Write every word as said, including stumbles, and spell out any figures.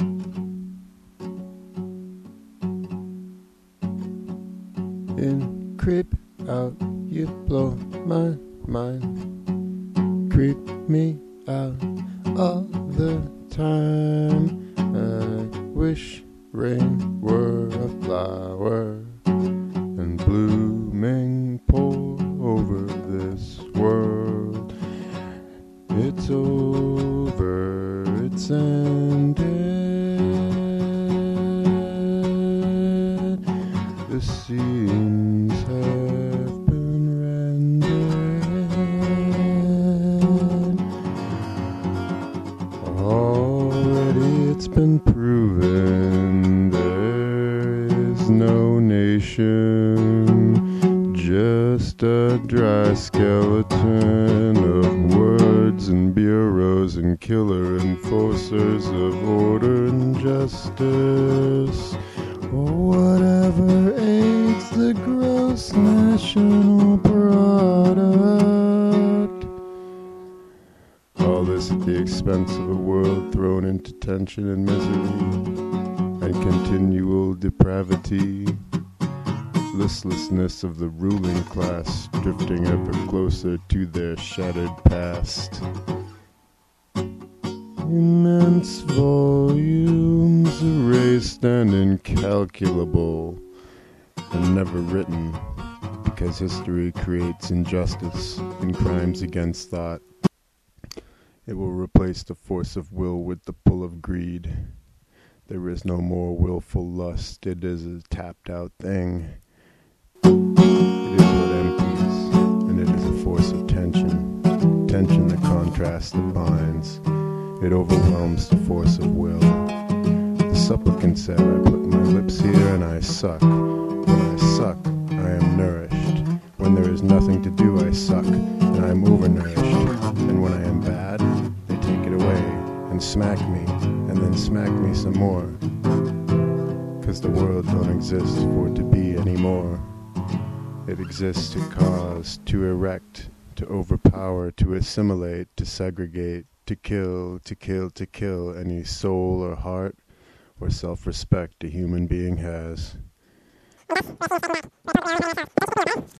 In creep out, you blow my mind. Creep me out all the time. I wish rain were a flower and blooming pour over this world. It's over, it's ended. The scenes have been rendered. Already it's been proven there is no nation, just a dry skeleton of words and bureaus and killer enforcers of order and justice, or whatever aids the gross national product. All this at the expense of a world thrown into tension and misery and continual depravity. Listlessness of the ruling class drifting ever closer to their shattered past. Immense volumes erased and incalculable and never written, because history creates injustice and crimes against thought. It will replace the force of will with the pull of greed. There is no more willful lust. It is a tapped out thing. It is what empties, and it is a force of tension. Tension that contrasts, that binds. It overwhelms the force of will. The supplicant said, I put my lips here and I suck. When I suck, I am nourished. When there is nothing to do, I suck, and I am overnourished. And when I am bad, they take it away and smack me, and then smack me some more. 'Cause the world don't exist for it to be anymore. It exists to cause, to erect, to overpower, to assimilate, to segregate, to kill, to kill, to kill any soul or heart or self-respect a human being has.